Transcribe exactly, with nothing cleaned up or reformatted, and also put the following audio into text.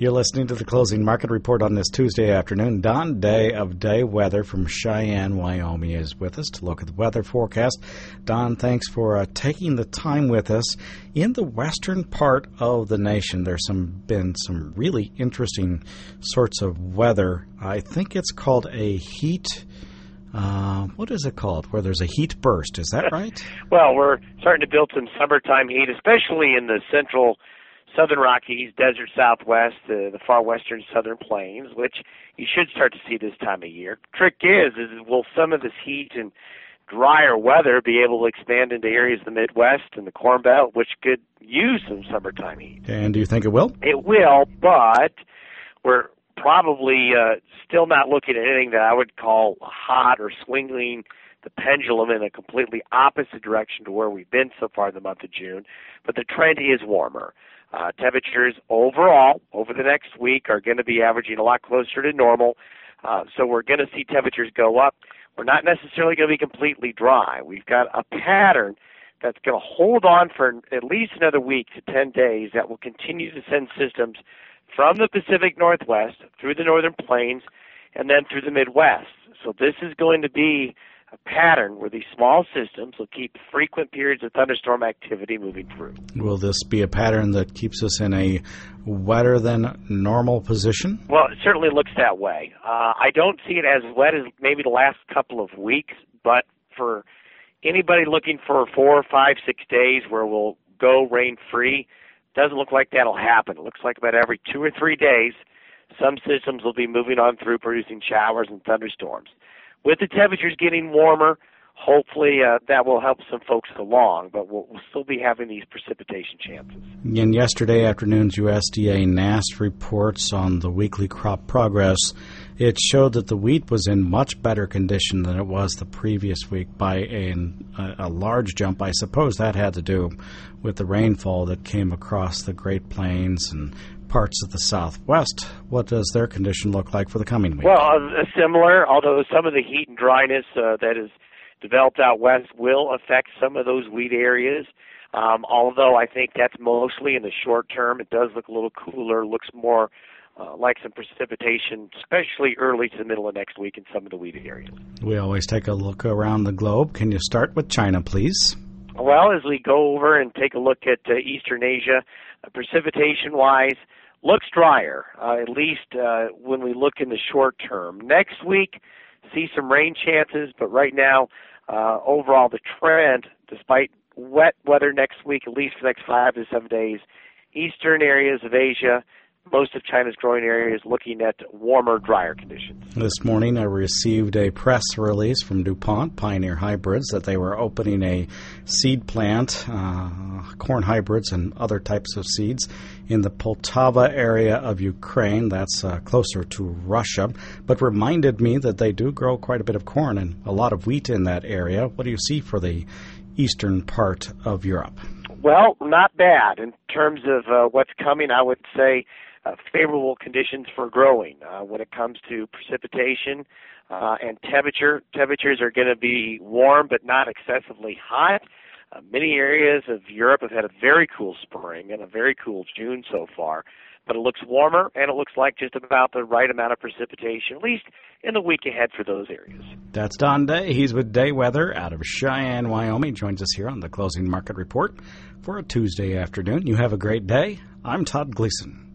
You're listening to the Closing Market Report on this Tuesday afternoon. Don Day of Day Weather from Cheyenne, Wyoming is with us to look at the weather forecast. Don, thanks for uh, taking the time with us. In the western part of the nation, there's some been some really interesting sorts of weather. I think it's called a heat Uh, what is it called, where there's a heat burst? Is that right? Well, we're starting to build some summertime heat, especially in the central southern Rockies, desert Southwest, the, the far western southern plains, which you should start to see this time of year. Trick is, is will some of this heat and drier weather be able to expand into areas of the Midwest and the Corn Belt, which could use some summertime heat? And do you think it will? It will, but we're probably uh, still not looking at anything that I would call hot or swinging the pendulum in a completely opposite direction to where we've been so far in the month of June. But the trend is warmer. Uh, temperatures overall over the next week are going to be averaging a lot closer to normal. Uh, so we're going to see temperatures go up. We're not necessarily going to be completely dry. We've got a pattern that's going to hold on for at least another week to ten days that will continue to send systems from the Pacific Northwest through the northern plains and then through the Midwest. So this is going to be a pattern where these small systems will keep frequent periods of thunderstorm activity moving through. Will this be a pattern that keeps us in a wetter than normal position? Well, it certainly looks that way. Uh, I don't see it as wet as maybe the last couple of weeks, but for anybody looking for four, five, six days where we'll go rain-free, doesn't look like that'll happen. It looks like about every two or three days, some systems will be moving on through producing showers and thunderstorms. With the temperatures getting warmer, hopefully uh, that will help some folks along, but we'll, we'll still be having these precipitation chances. In yesterday afternoon's U S D A N A S reports on the weekly crop progress, it showed that the wheat was in much better condition than it was the previous week by a, a large jump. I suppose that had to do with the rainfall that came across the Great Plains and parts of the Southwest. What does their condition look like for the coming week? Well, uh, similar, although some of the heat and dryness uh, that is developed out west will affect some of those wheat areas. Um, although I think that's mostly in the short term. It does look a little cooler, looks more uh, like some precipitation, especially early to the middle of next week in some of the wheat areas. We always take a look around the globe. Can you start with China, please? Well, as we go over and take a look at uh, Eastern Asia, uh, precipitation-wise, looks drier, uh, at least uh, when we look in the short term. Next week, see some rain chances, but right now, uh, overall, the trend, despite wet weather next week, at least for the next five to seven days, eastern areas of Asia, most of China's growing areas looking at warmer, drier conditions. This morning I received a press release from DuPont Pioneer Hybrids that they were opening a seed plant, uh, corn hybrids and other types of seeds, in the Poltava area of Ukraine. That's uh, closer to Russia, but reminded me that they do grow quite a bit of corn and a lot of wheat in that area. What do you see for the eastern part of Europe? Well, not bad. In terms of uh, what's coming, I would say Uh, favorable conditions for growing. Uh, when it comes to precipitation uh, and temperature, temperatures are going to be warm but not excessively hot. Uh, many areas of Europe have had a very cool spring and a very cool June so far, but it looks warmer and it looks like just about the right amount of precipitation, at least in the week ahead for those areas. That's Don Day. He's with Day Weather out of Cheyenne, Wyoming. Joins us here on the Closing Market Report for a Tuesday afternoon. You have a great day. I'm Todd Gleason.